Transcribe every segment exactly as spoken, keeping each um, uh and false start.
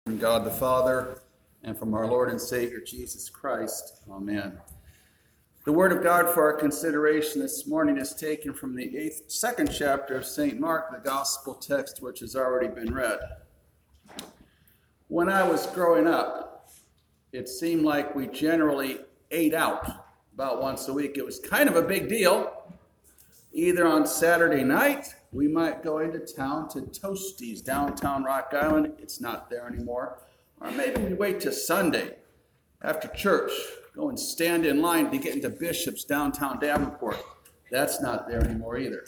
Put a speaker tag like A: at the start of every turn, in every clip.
A: From God the Father, and from our Lord and Savior Jesus Christ. Amen. The word of God for our consideration this morning is taken from the eighth, second chapter of Saint Mark, the gospel text which has already been read. When I was growing up, it seemed like we generally ate out about once a week. It was kind of a big deal. Either on Saturday night, we might go into town to Toasties, downtown Rock Island. It's not there anymore. Or maybe we wait till Sunday after church, go and stand in line to get into Bishop's, downtown Davenport. That's not there anymore either.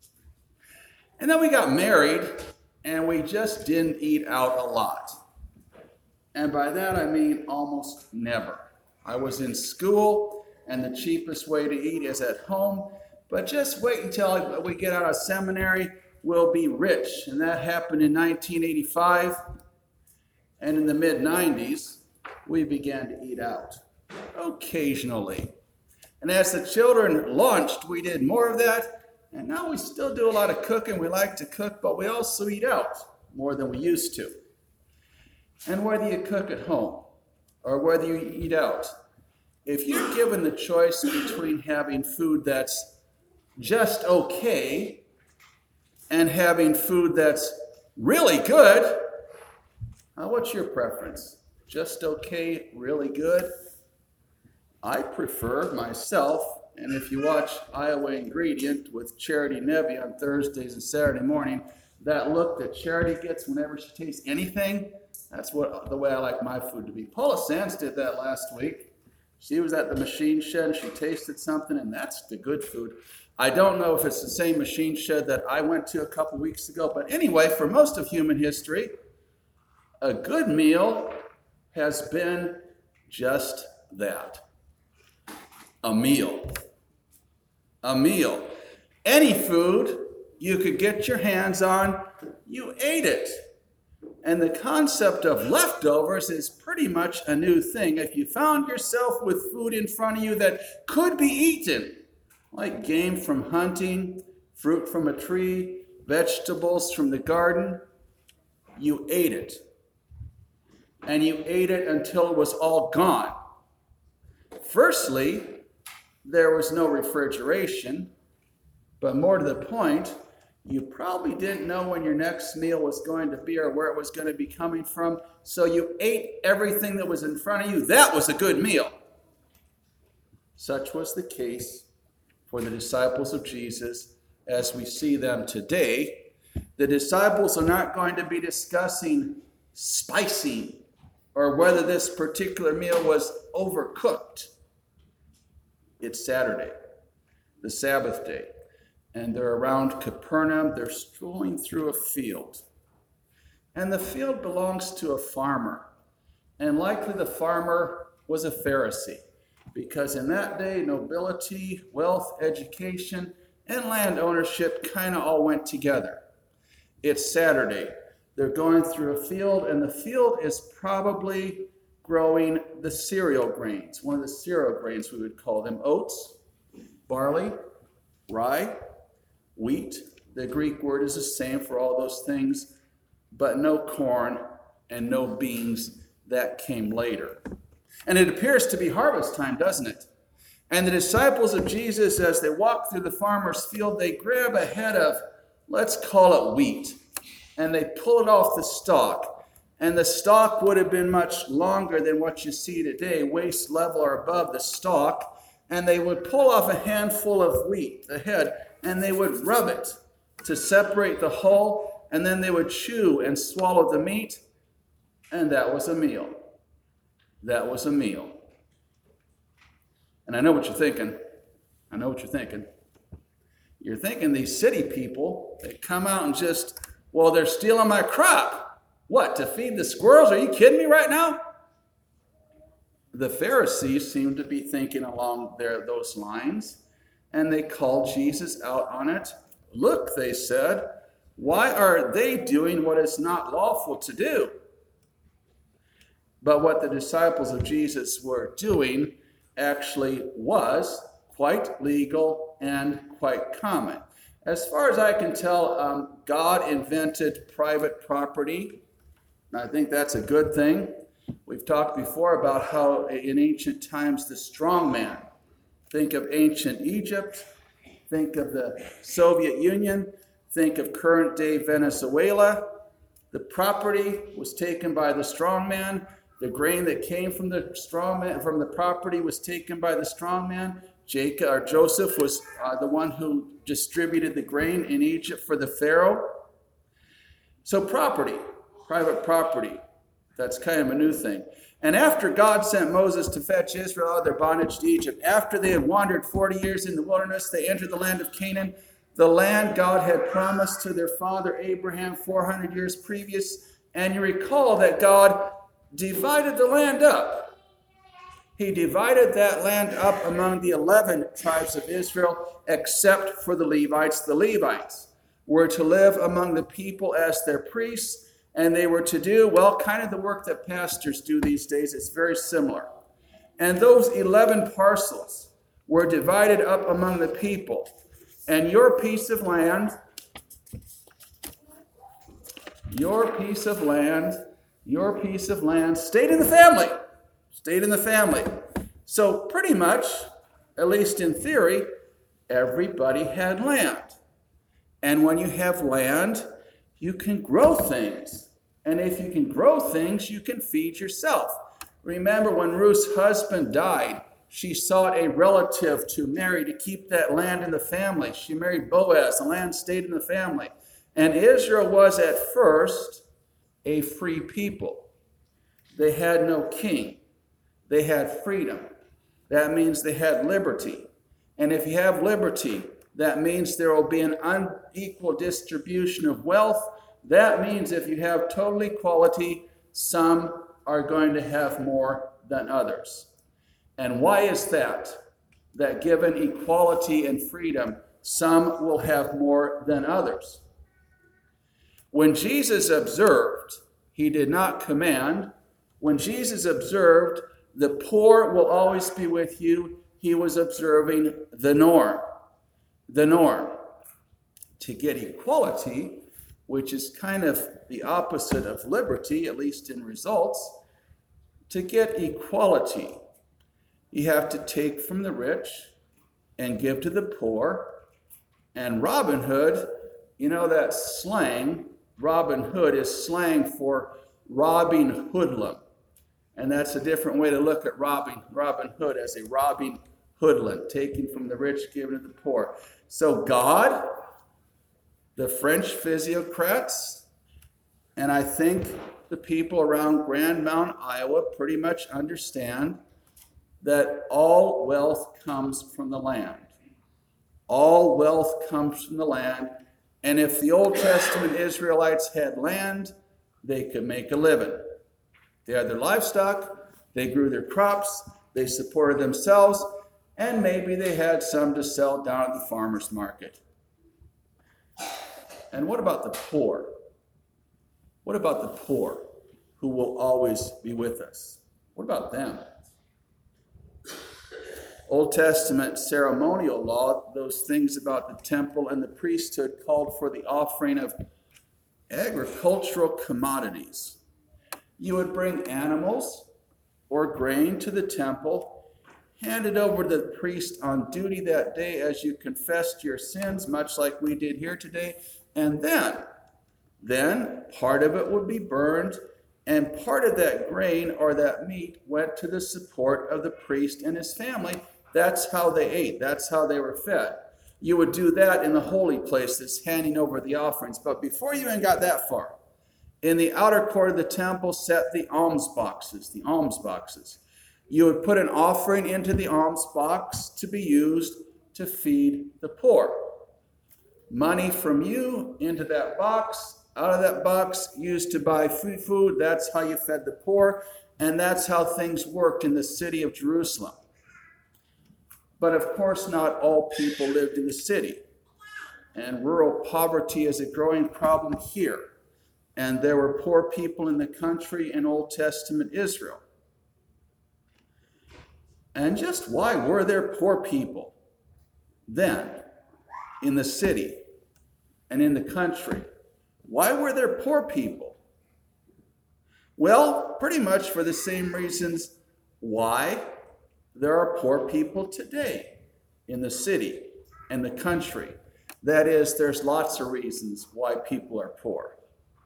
A: And then we got married, and we just didn't eat out a lot. And by that, I mean almost never. I was in school, and the cheapest way to eat is at home. But just wait until we get out of seminary, we'll be rich. And that happened in nineteen eighty-five. And in the mid nineties, we began to eat out occasionally. And as the children launched, we did more of that. And now we still do a lot of cooking. We like to cook, but we also eat out more than we used to. And whether you cook at home or whether you eat out, if you're given the choice between having food that's just okay and having food that's really good, uh, what's your preference? Just okay, really good? I prefer myself, and if you watch Iowa Ingredient with Charity Nevy on Thursdays and Saturday morning, that look that Charity gets whenever she tastes anything, that's what the way I like my food to be. Paula Sands did that last week. She was at the machine shed and she tasted something, and that's the good food. I don't know if it's the same machine shed that I went to a couple weeks ago, but anyway, for most of human history, a good meal has been just that. A meal. A meal. Any food you could get your hands on, you ate it. And the concept of leftovers is pretty much a new thing. If you found yourself with food in front of you that could be eaten, like game from hunting, fruit from a tree, vegetables from the garden, you ate it. And you ate it until it was all gone. Firstly, there was no refrigeration, but more to the point, you probably didn't know when your next meal was going to be or where it was going to be coming from, so you ate everything that was in front of you. That was a good meal. Such was the case for the disciples of Jesus as we see them today. The disciples are not going to be discussing spicing or whether this particular meal was overcooked. It's Saturday, the Sabbath day, and they're around Capernaum. They're strolling through a field, and the field belongs to a farmer, and likely the farmer was a Pharisee, because in that day, nobility, wealth, education, and land ownership kind of all went together. It's Saturday. They're going through a field, and the field is probably growing the cereal grains, one of the cereal grains we would call them: oats, barley, rye, wheat. The Greek word is the same for all those things, but no corn and no beans. That came later. And it appears to be harvest time, doesn't it? And the disciples of Jesus, as they walk through the farmer's field, they grab a head of, let's call it wheat, and they pull it off the stalk. And the stalk would have been much longer than what you see today, waist level or above the stalk. And they would pull off a handful of wheat, the head, and they would rub it to separate the hull, and then they would chew and swallow the meat, and that was a meal. That was a meal. And I know what you're thinking. I know what you're thinking. You're thinking these city people, they come out and just, well, they're stealing my crop. What, to feed the squirrels? Are you kidding me right now? The Pharisees seemed to be thinking along their, those lines, and they called Jesus out on it. Look, they said, why are they doing what is not lawful to do? But what the disciples of Jesus were doing actually was quite legal and quite common. As far as I can tell, um, God invented private property And I think that's a good thing. We've talked before about how in ancient times the strong man, think of ancient Egypt, think of the Soviet Union, think of current day Venezuela. The property was taken by the strong man. The grain that came from the strong man, from the property was taken by the strong man. Jacob or Joseph was uh, the one who distributed the grain in Egypt for the Pharaoh. So property, private property, that's kind of a new thing. And after God sent Moses to fetch Israel out of their bondage to Egypt, after they had wandered forty years in the wilderness, they entered the land of Canaan, the land God had promised to their father Abraham four hundred years previous. And you recall that God divided the land up. He divided that land up among the eleven tribes of Israel, except for the Levites. The Levites were to live among the people as their priests, and they were to do, well, kind of the work that pastors do these days. It's very similar. And those eleven parcels were divided up among the people. And your piece of land, your piece of land, your piece of land stayed in the family. Stayed in the family. So pretty much, at least in theory, everybody had land. And when you have land, you can grow things. And if you can grow things, you can feed yourself. Remember when Ruth's husband died, she sought a relative to marry to keep that land in the family. She married Boaz. The land stayed in the family. And Israel was at first a free people. They had no king. They had freedom. That means they had liberty. And if you have liberty, that means there will be an unequal distribution of wealth. That means if you have total equality, some are going to have more than others. And why is that? That given equality and freedom, some will have more than others. When Jesus observed, he did not command. When Jesus observed, the poor will always be with you, he was observing the norm. The norm. To get equality, which is kind of the opposite of liberty, at least in results, to get equality, you have to take from the rich and give to the poor. And Robin Hood, you know that slang, Robin Hood is slang for robbing hoodlum. And that's a different way to look at robbing Robin Hood, as a robbing hoodlum, taking from the rich, giving to the poor. So God, the French physiocrats, and I think the people around Grand Mountain, Iowa, pretty much understand that all wealth comes from the land. All wealth comes from the land. And if the Old Testament Israelites had land, they could make a living. They had their livestock, they grew their crops, they supported themselves, and maybe they had some to sell down at the farmer's market. And what about the poor? What about the poor who will always be with us? What about them? Old Testament ceremonial law, those things about the temple and the priesthood, called for the offering of agricultural commodities. You would bring animals or grain to the temple, hand it over to the priest on duty that day as you confessed your sins, much like we did here today, and then, then part of it would be burned, and part of that grain or that meat went to the support of the priest and his family. That's how they ate. That's how they were fed. You would do that in the holy place, that's handing over the offerings. But before you even got that far, in the outer court of the temple, set the alms boxes, the alms boxes. You would put an offering into the alms box to be used to feed the poor. Money from you into that box, out of that box, used to buy free food. That's how you fed the poor, and that's how things worked in the city of Jerusalem. But of course, not all people lived in the city. And rural poverty is a growing problem here. And there were poor people in the country in Old Testament Israel. And just why were there poor people then in the city and in the country? Why were there poor people? Well, pretty much for the same reasons why there are poor people today in the city and the country. That is, there's lots of reasons why people are poor.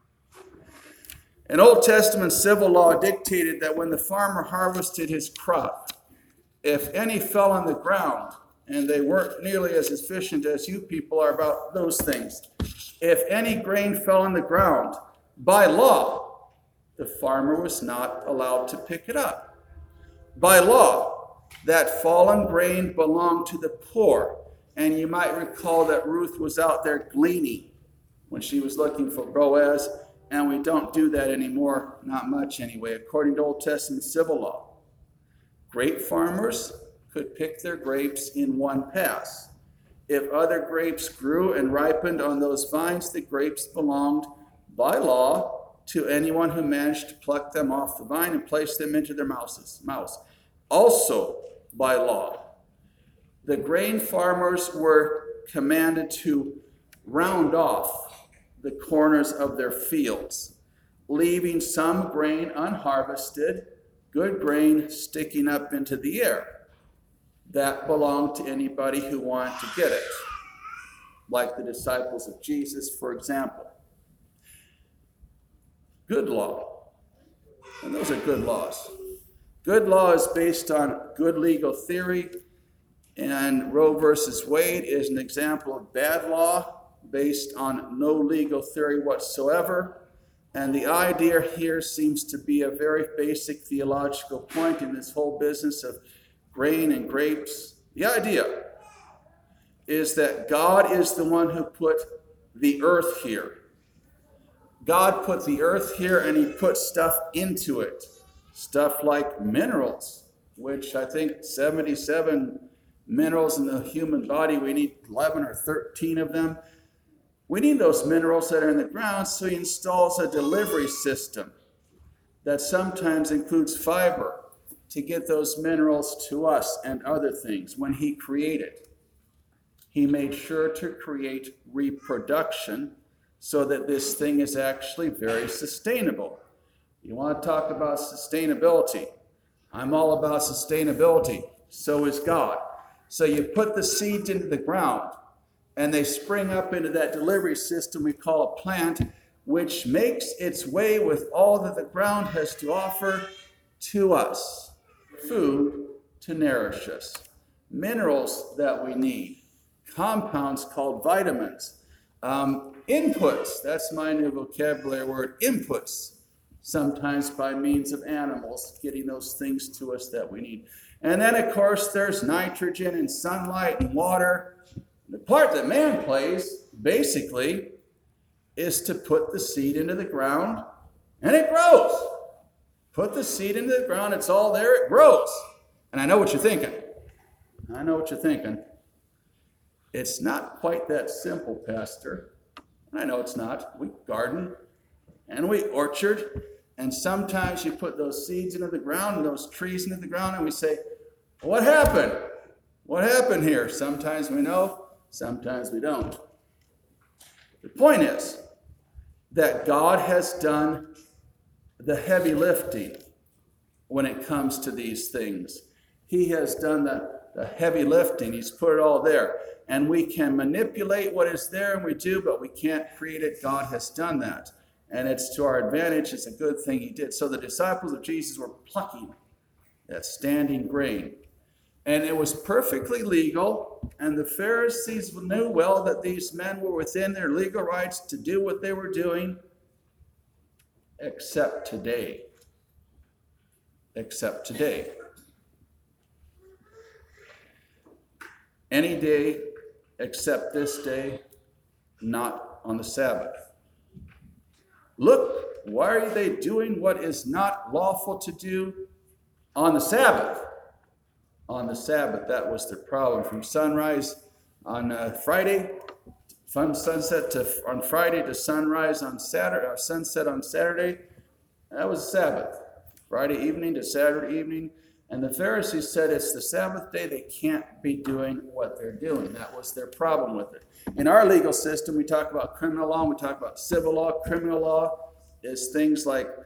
A: An Old Testament civil law dictated that when the farmer harvested his crop, if any fell on the ground, and they weren't nearly as efficient as you people are about those things, if any grain fell on the ground, by law, the farmer was not allowed to pick it up. By law, that fallen grain belonged to the poor. And you might recall that Ruth was out there gleaning when she was looking for Boaz, and we don't do that anymore, not much anyway, according to Old Testament civil law. Grape farmers could pick their grapes in one pass. If other grapes grew and ripened on those vines, the grapes belonged by law to anyone who managed to pluck them off the vine and place them into their mouths. Also by law, the grain farmers were commanded to round off the corners of their fields, leaving some grain unharvested, good grain sticking up into the air. That belonged to anybody who wanted to get it, like the disciples of Jesus, for example. Good law, and those are good laws. Good law is based on good legal theory, and Roe versus Wade is an example of bad law based on no legal theory whatsoever. And the idea here seems to be a very basic theological point in this whole business of grain and grapes. The idea is that God is the one who put the earth here. God put the earth here and he put stuff into it. Stuff like minerals, which I think seventy-seven minerals in the human body, we need eleven or thirteen of them. We need those minerals that are in the ground, so he installs a delivery system that sometimes includes fiber to get those minerals to us and other things. When he created, he made sure to create reproduction so that this thing is actually very sustainable. You want to talk about sustainability? I'm all about sustainability. So is God. So you put the seeds into the ground, and they spring up into that delivery system we call a plant, which makes its way with all that the ground has to offer to us. Food to nourish us. Minerals that we need. Compounds called vitamins. Um, inputs, that's my new vocabulary word, inputs. Sometimes by means of animals, getting those things to us that we need. And then, of course, there's nitrogen and sunlight and water. The part that man plays, basically, is to put the seed into the ground, and it grows. Put the seed into the ground, it's all there, it grows. And I know what you're thinking. I know what you're thinking. It's not quite that simple, Pastor. I know it's not. We garden, and we orchard, and sometimes you put those seeds into the ground and those trees into the ground, and we say, what happened? What happened here? Sometimes we know, sometimes we don't. The point is that God has done the heavy lifting when it comes to these things. He has done the, the heavy lifting. He's put it all there. And we can manipulate what is there, and we do, but we can't create it. God has done that. And it's to our advantage. It's a good thing he did. So the disciples of Jesus were plucking that standing grain. And it was perfectly legal. And the Pharisees knew well that these men were within their legal rights to do what they were doing. Except today. Except today. Any day except this day, not on the Sabbath. Look, why are they doing what is not lawful to do on the Sabbath? On the Sabbath, that was their problem. From sunrise on uh, Friday, from sunset to on Friday to sunrise on Saturday, or sunset on Saturday, that was Sabbath. Friday evening to Saturday evening. And the Pharisees said it's the Sabbath day, they can't be doing what they're doing. That was their problem with it. In our legal system, we talk about criminal law, we talk about civil law. Criminal law is things like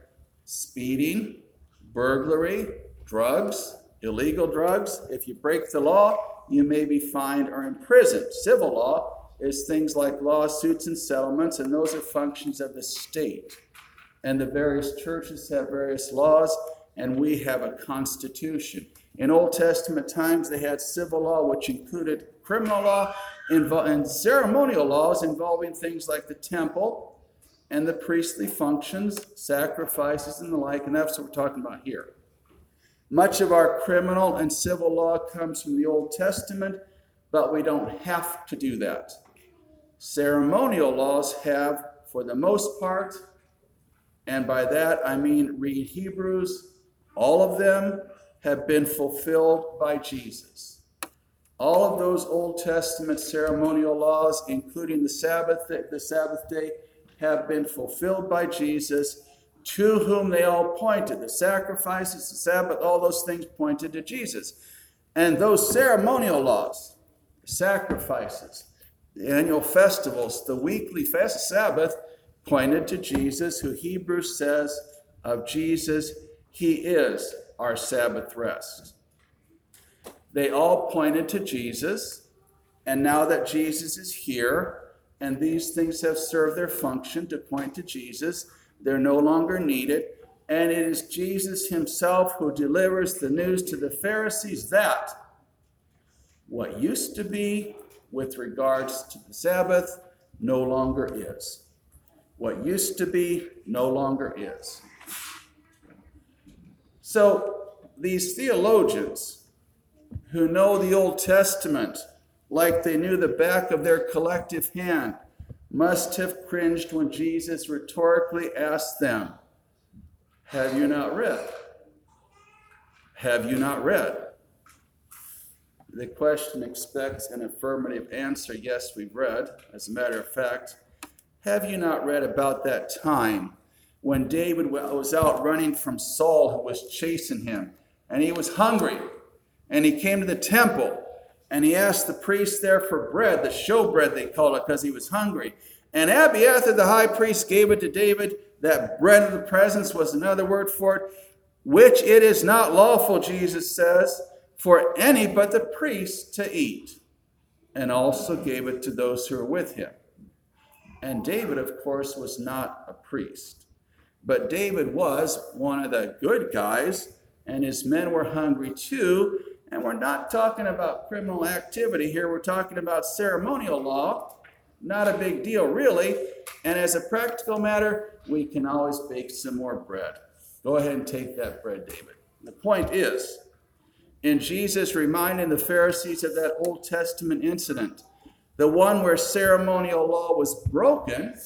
A: speeding, burglary, drugs, illegal drugs. If you break the law, you may be fined or imprisoned. Civil law is things like lawsuits and settlements, and those are functions of the state. And the various churches have various laws, and we have a constitution. In Old Testament times, they had civil law, which included criminal law and ceremonial laws involving things like the temple and the priestly functions, sacrifices, and the like, and that's what we're talking about here. Much of our criminal and civil law comes from the Old Testament, but we don't have to do that. Ceremonial laws have, for the most part, and by that I mean read Hebrews, all of them have been fulfilled by Jesus. All of those Old Testament ceremonial laws, including the Sabbath, the Sabbath day, have been fulfilled by Jesus, to whom they all pointed. The sacrifices, the Sabbath, all those things pointed to Jesus. And those ceremonial laws, the sacrifices, the annual festivals, the weekly fast Sabbath, pointed to Jesus, who Hebrews says of Jesus, he is our Sabbath rest. They all pointed to Jesus, and now that Jesus is here, and these things have served their function to point to Jesus, they're no longer needed, and it is Jesus himself who delivers the news to the Pharisees that what used to be with regards to the Sabbath no longer is. What used to be no longer is. So these theologians who know the Old Testament like they knew the back of their collective hand must have cringed when Jesus rhetorically asked them, have you not read? Have you not read? The question expects an affirmative answer. Yes, we've read. As a matter of fact, have you not read about that time when David was out running from Saul, who was chasing him, and he was hungry, and he came to the temple, and he asked the priest there for bread, the showbread they called it, because he was hungry. And Abiathar the high priest gave it to David. That bread of the presence was another word for it, which it is not lawful, Jesus says, for any but the priest to eat. And also gave it to those who were with him. And David, of course, was not a priest. But David was one of the good guys, and his men were hungry too. And we're not talking about criminal activity here. We're talking about ceremonial law. Not a big deal, really. And as a practical matter, we can always bake some more bread. Go ahead and take that bread, David. The point is, in Jesus reminding the Pharisees of that Old Testament incident, the one where ceremonial law was broken,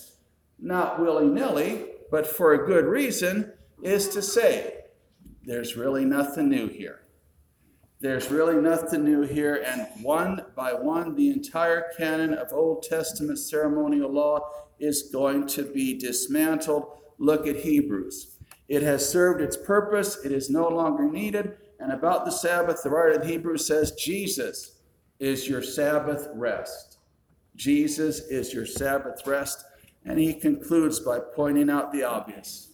A: not willy-nilly, but for a good reason, is to say, there's really nothing new here. There's really nothing new here, and one by one, the entire canon of Old Testament ceremonial law is going to be dismantled. Look at Hebrews. It has served its purpose. It is no longer needed. And about the Sabbath, the writer of Hebrews says, Jesus is your Sabbath rest. Jesus is your Sabbath rest. And he concludes by pointing out the obvious.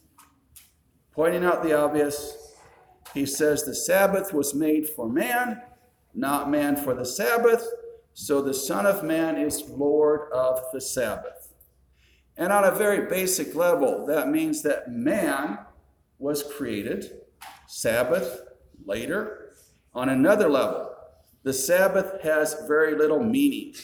A: Pointing out the obvious. He says the Sabbath was made for man, not man for the Sabbath, so the Son of Man is Lord of the Sabbath. And on a very basic level, that means that man was created, Sabbath later. On another level, the Sabbath has very little meaning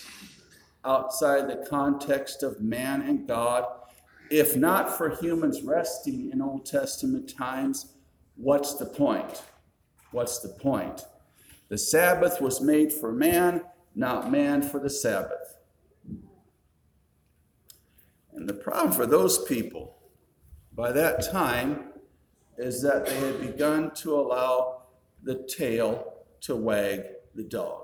A: outside the context of man and God. If not for humans resting in Old Testament times, what's the point? What's the point? The Sabbath was made for man, not man for the Sabbath. And the problem for those people by that time is that they had begun to allow the tail to wag the dog.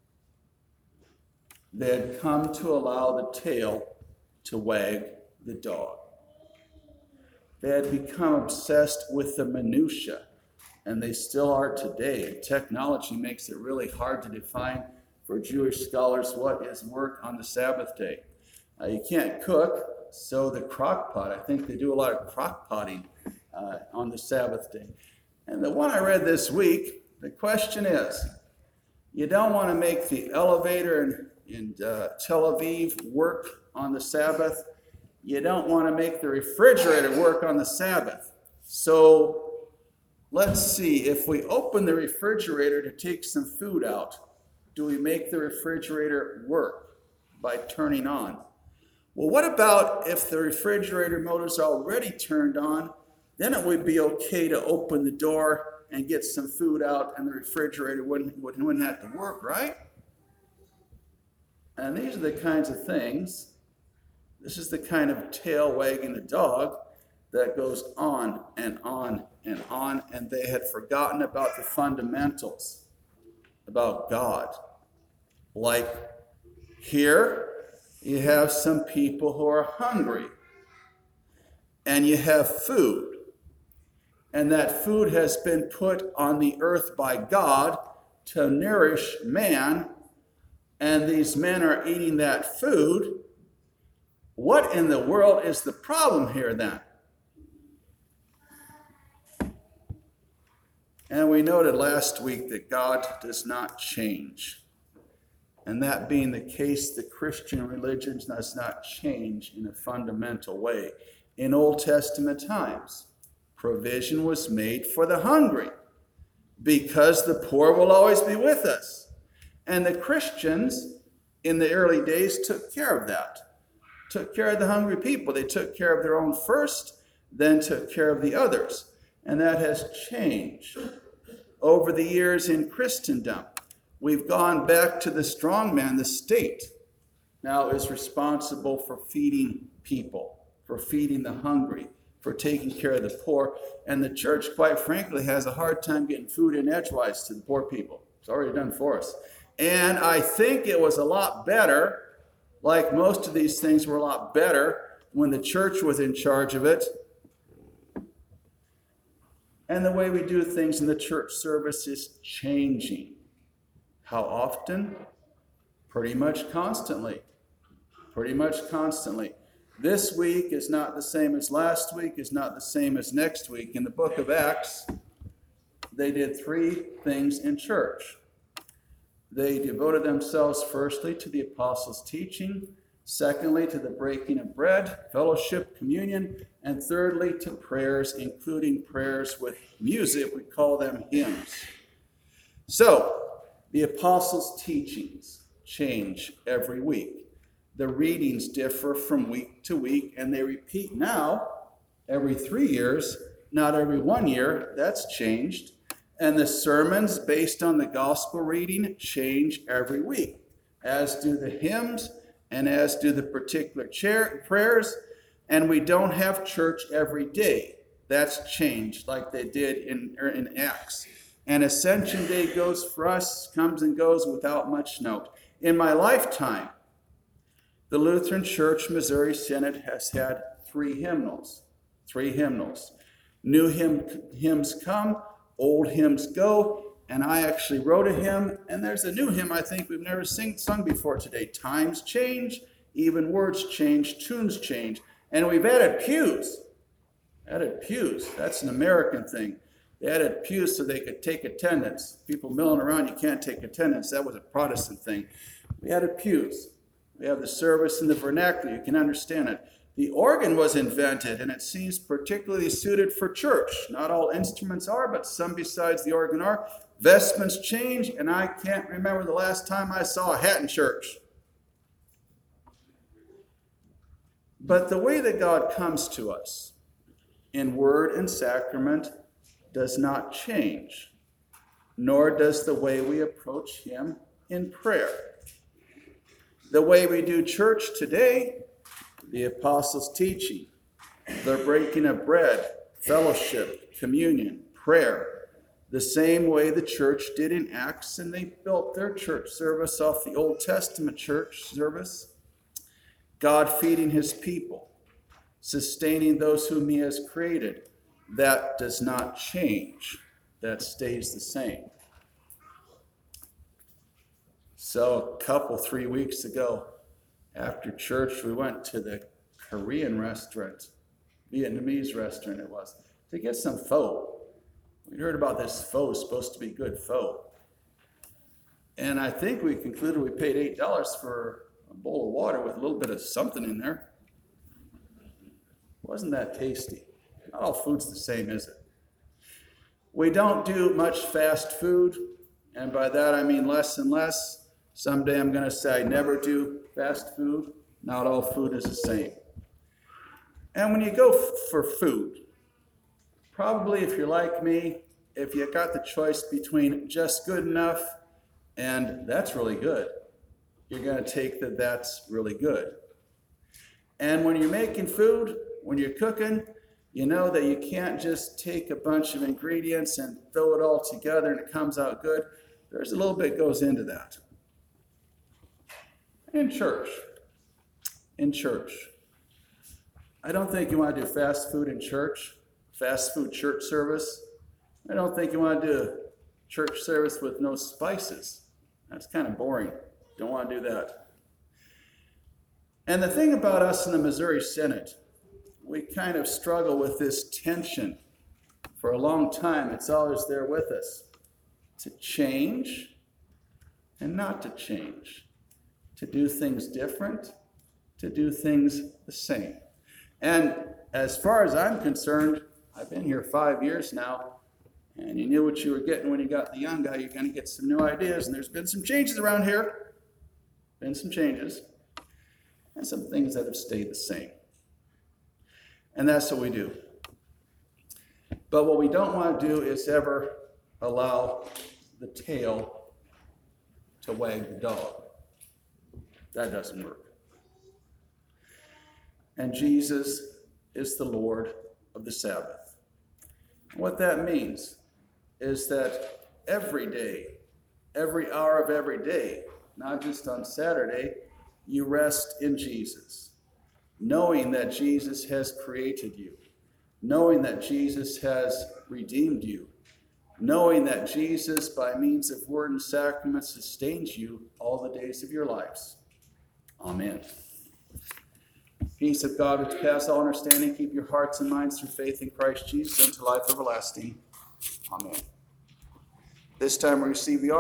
A: They had come to allow the tail to wag the dog. They had become obsessed with the minutia, and they still are today. Technology makes it really hard to define for Jewish scholars what is work on the Sabbath day. Uh, you can't cook, so the crock pot, I think they do a lot of crock potting uh, on the Sabbath day. And the one I read this week, the question is, you don't want to make the elevator in, in uh, Tel Aviv work on the Sabbath. You don't want to make the refrigerator work on the Sabbath. So let's see, if we open the refrigerator to take some food out, do we make the refrigerator work by turning on? Well, what about if the refrigerator motor's already turned on? Then it would be okay to open the door and get some food out, and the refrigerator wouldn't, wouldn't have to work, right? And these are the kinds of things, this is the kind of tail wagging the dog that goes on and on and on, and they had forgotten about the fundamentals, about God. Like here, you have some people who are hungry, and you have food. And that food has been put on the earth by God to nourish man, and these men are eating that food. What in the world is the problem here then? And we noted last week that God does not change. And that being the case, the Christian religion does not change in a fundamental way. In Old Testament times, provision was made for the hungry because the poor will always be with us. And the Christians in the early days took care of that, took care of the hungry people. They took care of their own first, then took care of the others. And that has changed over the years in Christendom. We've gone back to the strong man. The state now is responsible for feeding people, for feeding the hungry, for taking care of the poor. And the church, quite frankly, has a hard time getting food in edgewise to the poor people. It's already done for us. And I think it was a lot better, like most of these things were a lot better when the church was in charge of it. And the way we do things in the church service is changing. How often? Pretty much constantly. Pretty much constantly. This week is not the same as last week, is not the same as next week. In the book of Acts, they did three things in church. They devoted themselves firstly to the apostles' teaching, secondly to the breaking of bread, fellowship, communion, and thirdly to prayers, including prayers with music. We call them hymns. So, the apostles' teachings change every week. The readings differ from week to week, and they repeat now every three years, not every one year. That's changed. And the sermons based on the gospel reading change every week, as do the hymns and as do the particular chair, prayers. And we don't have church every day. That's changed like they did in, in Acts. And Ascension Day goes for us, comes and goes without much note. In my lifetime, the Lutheran Church Missouri Synod has had three hymnals. Three hymnals. New hymn, hymns come, old hymns go, and I actually wrote a hymn, and there's a new hymn I think we've never sing, sung before today. Times change, even words change, tunes change, and we've added pews. Added pews. That's an American thing. They added pews so they could take attendance. People milling around, you can't take attendance. That was a Protestant thing. We added pews. We have the service in the vernacular. You can understand it. The organ was invented, and it seems particularly suited for church. Not all instruments are, but some besides the organ are. Vestments change, and I can't remember the last time I saw a hat in church. But the way that God comes to us in word and sacrament does not change, nor does the way we approach him in prayer. The way we do church today, the apostles' teaching, the breaking of bread, fellowship, communion, prayer, the same way the church did in Acts, and they built their church service off the Old Testament church service. God feeding his people, sustaining those whom he has created. That does not change. That stays the same. So a couple, three weeks ago, after church, we went to the Korean restaurant, Vietnamese restaurant it was. to get some pho. We heard about this pho, supposed to be good pho. And I think we concluded we paid eight dollars for a bowl of water with a little bit of something in there. Wasn't that tasty? Not all food's the same, is it? We don't do much fast food, and by that I mean less and less. Someday I'm going to say I never do fast food. Not all food is the same. And when you go f- for food, probably if you're like me, if you got the choice between just good enough and that's really good, you're going to take that that's really good. And when you're making food, when you're cooking, you know that you can't just take a bunch of ingredients and throw it all together and it comes out good. There's a little bit goes into that. In church, in church, I don't think you want to do fast food in church, fast food church service. I don't think you want to do a church service with no spices. That's kind of boring. Don't want to do that. And the thing about us in the Missouri Synod, we kind of struggle with this tension. For a long time, it's always there with us. To change and not to change. To do things different, to do things the same. And as far as I'm concerned, I've been here five years now, and you knew what you were getting when you got the young guy. You're going to get some new ideas, and there's been some changes around here. Been some changes, and some things that have stayed the same. And that's what we do. But what we don't want to do is ever allow the tail to wag the dog. That doesn't work. And Jesus is the Lord of the Sabbath. What that means is that every day, every hour of every day, not just on Saturday, you rest in Jesus, knowing that Jesus has created you, knowing that Jesus has redeemed you, knowing that Jesus, by means of word and sacrament, sustains you all the days of your lives. Amen. Peace of God which passes all understanding, keep your hearts and minds through faith in Christ Jesus unto life everlasting. Amen. This time we receive the